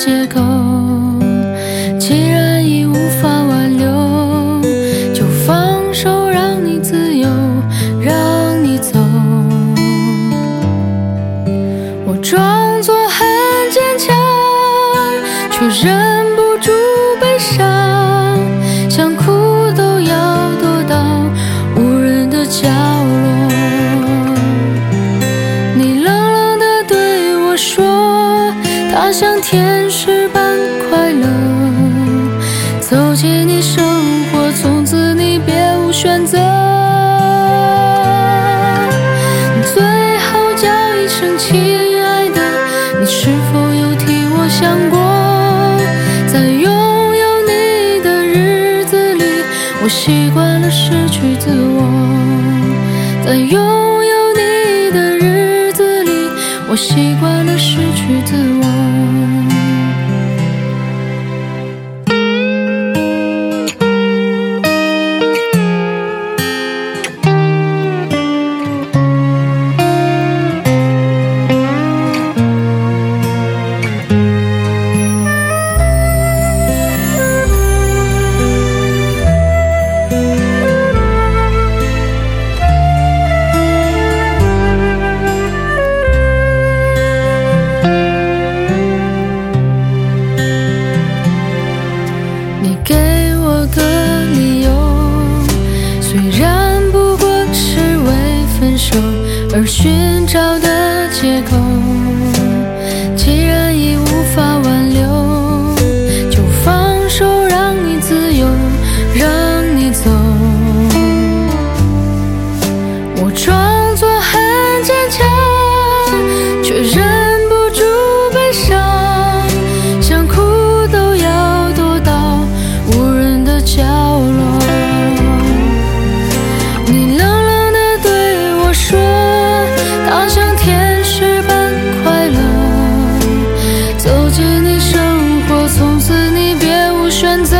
借口，既然已无法挽留，就放手让你自由，让你走。我装作很坚强，却忍不住悲伤，想哭都要躲到无人的角落。你冷冷地对我说，他像天使般快乐，走进你生活，从此你别无选择。最后叫一声亲爱的，你是否有替我想过？在拥有你的日子里，我习惯了失去自我。在拥有你的日子里，我习惯了失去自我。你给我个理由，虽然不过是为分手而寻找的借口，既然已无法挽留，就放手让你自由，让你走。我装作很坚强，却忍不住悲伤，想哭都要躲到无人的角落。你冷冷地对我说，他像天使般快乐，走进你生活，从此你别无选择。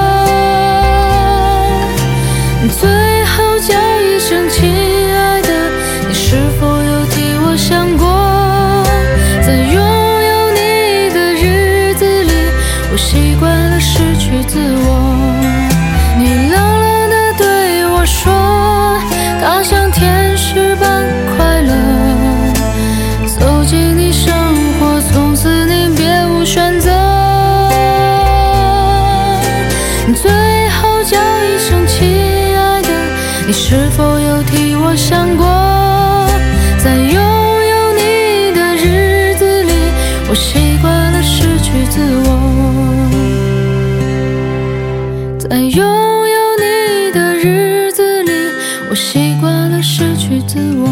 最后叫一声亲爱的，你是否有替我想过？在拥有你的日子里，我习惯了失去自我。你冷冷地对我说，他像天使般快乐，走进你生活，从此你别无选择。最后叫一声亲爱的，你是否有替我想过？在拥有你的日子里，我习惯了失去自我。在拥有你的日子里，我习惯了失去自我。